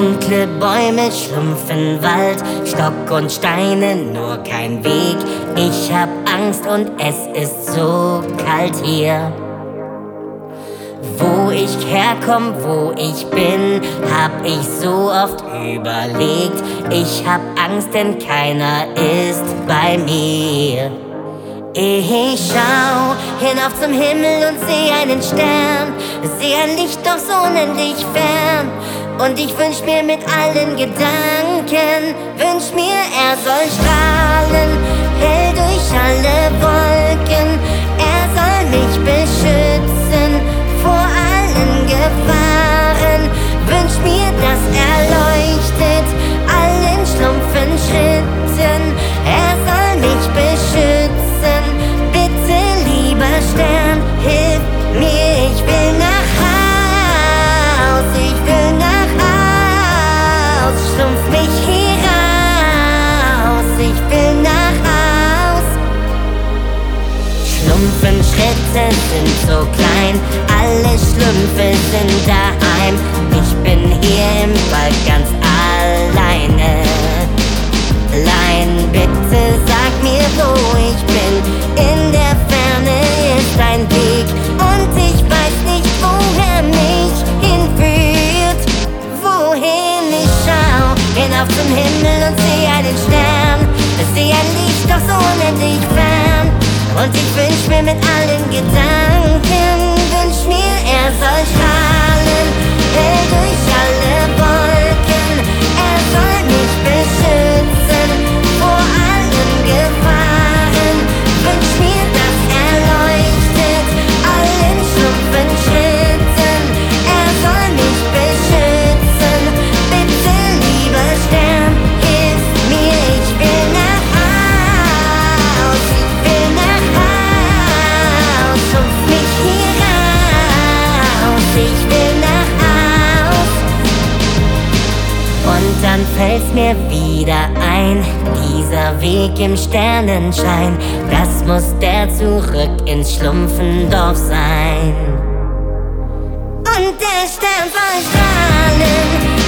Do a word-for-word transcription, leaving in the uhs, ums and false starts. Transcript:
Dunkle Bäume, schlumpfen Wald, Stock und Steine, nur kein Weg. Ich hab Angst und es ist so kalt hier. Wo ich herkomm, wo ich bin, hab ich so oft überlegt. Ich hab Angst, denn keiner ist bei mir. Ich schau hinauf zum Himmel und seh einen Stern, seh ein Licht doch so unendlich fern. Und ich wünsch mir mit allen Gedanken, wünsch mir, er soll strahlen, hell durch alle Wolken. Er soll mich beschützen vor allen Gefahren. Wünsch mir, dass er leuchtet allen schlumpfen Schritten. Er soll mich beschützen, bitte lieber Stern, hilf mir, ich will nach Haus, ich will nach Haus, schlumpf mich hier raus, ich will nach Haus. Schlumpfenschritte sind so klein, alle Schlümpfe sind daheim. Ich bin hier im Wald ganz alleine. Allein, bitte sag mir, wo ich bin. In der Ferne ist ein Weg und ich weiß nicht, wo er mich hinführt. Wohin ich schau, hinauf zum Himmel und seh einen Stern. Seh ein Licht doch so unendlich fern. Und ich wünsch mir mit allen Gedanken, wünsch mir, er soll strahlen, hell durch alle Wolken. Er soll mich beschützen vor allen Gefahren. Wünsch mir, dass er leuchtet allen schlumpfen Schritten. Er soll mich beschützen, bitte lieber Stern, hilf mir, ich will nach Haus, ich will nach Haus, schlumpf mich hier raus, ich will nach Haus. Und dann fällt's mir wieder ein, dieser Weg im Sternenschein, das muss der zurück ins Schlumpfendorf sein. Und der Stern soll strahlen,